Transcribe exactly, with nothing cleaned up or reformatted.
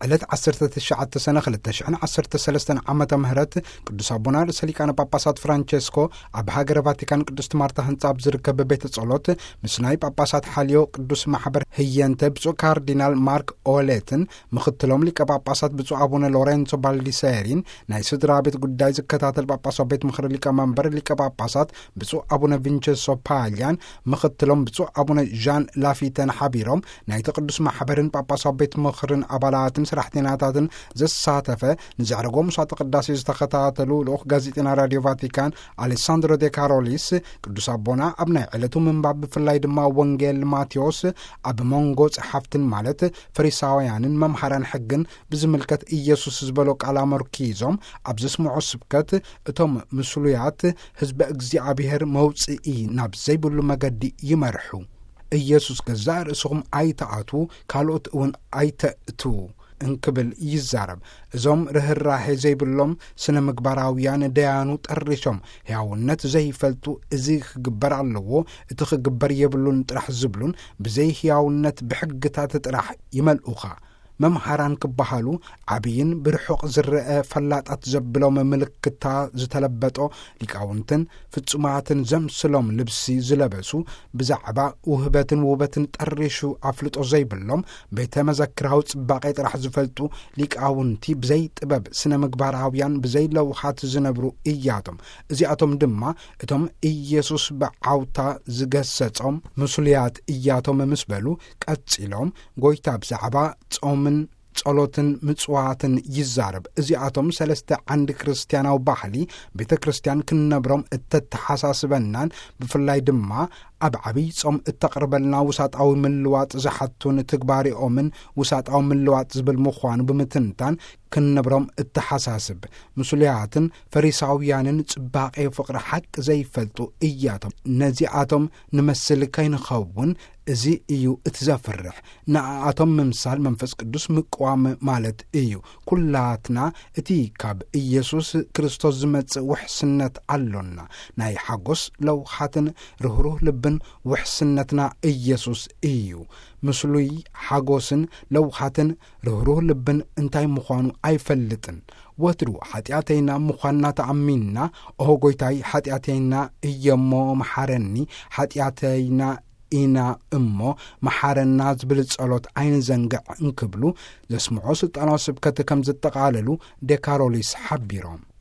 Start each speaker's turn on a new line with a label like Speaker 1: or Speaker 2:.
Speaker 1: ዕለት ዓሰርተ ትሽዓተ ሰነ ክልተ ሽሕን ዓሰርተ ሰለስተ ዓመተ ምህረት ቅዱስ አቡነ ርእሰ ሊቃነ ጳጳሳት ፍራንቼስኮ ኣብ ሃገረ ቫቲካን ቅድስት ማርታ ህንጻ ዝርከብ ቤተ ጸሎት ምስ ናይ ጳጳሳት ሓልዮ ቅዱስ ማሕበር ህየንተ ብፁዕ ካርዲናል ማርክ ኦሌትን ምክትሎም ሊቀ ጳጳሳት ብፁዕ አቡነ ሎሬንሶ ባልዲሴሪን ናይ ስድራ ቤት ጉዳይ ዝከታተል ጳጳሳት ቤት ምክሪ ሊቀ መንበር ሊቀ ጳጳሳት ብፁዕ አቡነ ቪንቸንሶ ፓሊያን ምክትሎም ብፁዕ አቡነ ዣን ላፊተን ሓቢሮም ናይ ቅዱስ ማሕበርን ጳጳሳት ቤት ምክርን አባላትን ስራሕተኛታትን ዘሳተፈ ንዛዕረጎም ሰዓት ቅዳሴ ዝተከታተሉ ልኡኽ ጋዜጠኛ ራድዮ ቫቲካን አሌሳንድሮ ዴ ካሮሊስ ቅዱስ አቦና ኣብ ናይ ዕለቱ ምንባብ ብፍላይ ድማ ወንጌል ማቴዎስ ኣብ መንጎ ጸሓፍትን ማለት ፈሪሳውያንን መምሃራን ሕግን ብዝምልከት ኢየሱስ ዝበሎ ቃል አመርኪዞም ኣብ ዝስምዑ ስብከት እቶም ምስሉያት ህዝበ እግዚአብሔር መውጽኢ ናብ ዘይብሉ መገዲ ይመርሑ ኢየሱስ ገዛ ርእስኹም ኣይተኣቱ ካልኦት እውን ኣይተእቱ እንክብል ይዛረብ እዞም ርህራሄ ዘይብሎም ስነ ምግባራውያን ደያኑ ጠሪሾም ሕያውነት ዘይፈልጡ እዚ ክግበር ኣለዎ እቲ ክግበር የብሉን ጥራሕ ዝብሉን ብዘይ ሕያውነት ብሕግታት ጥራሕ ይመልኡኻ መምሃራን ክበሃሉ ዓብይን ብርሑቕ ዝርአ ፈላጣት ዘብሎም ምልክታ ዝተለበጦ ሊቃውንትን ፍጹማትን ዘምስሎም ልብሲ ዝለበሱ ብዛዕባ ውህበትን ውበትን ጠሪሹ ኣፍልጦ ዘይብሎም ቤተ መዘክራዊ ጽባቐ ጥራሕ ዝፈልጡ ሊቃውንቲ ብዘይ ጥበብ ስነ ምግባራውያን ብዘይ ለውኻት ዝነብሩ እያቶም እዚኣቶም ድማ እቶም ኢየሱስ ብዓውታ ዝገሰጾም ምስልያት እያቶም ምስ በሉ ቀጺሎም ጎይታ ብዛዕባ ጾምን ጸሎትን ምጽዋትን ይዛረብ እዚኣቶም ሰለስተ ዓንዲ ክርስቲያናዊ ባህሊ ቤተ ክርስቲያን ክንነብሮም እተተሓሳስበናን ብፍላይ ድማ ኣብ ዓብይ ጾም እተቕርበልና ውሳጣዊ ምልዋጥ ዝሓቱን ትግባሪኦምን ውሳጣዊ ምልዋጥ ዝብል ምዃኑ ብምትንታን ክንነብሮም እተሓሳስብ ምስሉያትን ፈሪሳውያንን ጽባቐ ፍቕሪ ሓቂ ዘይፈልጡ እያቶም ነዚኣቶም ንመስል ከይንኸውን እዚ እዩ እቲ ዘፍርሕ ንኣቶም ምምሳል መንፈስ ቅዱስ ምቅዋም ማለት እዩ ኩላትና እቲ ካብ ኢየሱስ ክርስቶስ ዝመጽእ ውሕስነት ኣሎና ናይ ሓጎስ ለውኻትን ርህሩህ ልብን ውሕስነትና ኢየሱስ እዩ ምስሉይ ሓጎስን ለውኻትን ርህሩህ ልብን እንታይ ምዃኑ ኣይፈልጥን ወትሩ ኃጢአተይና ምዃንና ተኣሚንና ኦ ጎይታይ ኃጢአተይና እየሞ መሓረኒ ኃጢአተይና ኢና እሞ መሓረና ዝብል ጸሎት ዓይን ዘንግዕ እንክብሉ ዘስምዖ ስልጣናዊ ስብከት ከም ዝተቃለሉ ዴካሮሊስ ሓቢሮም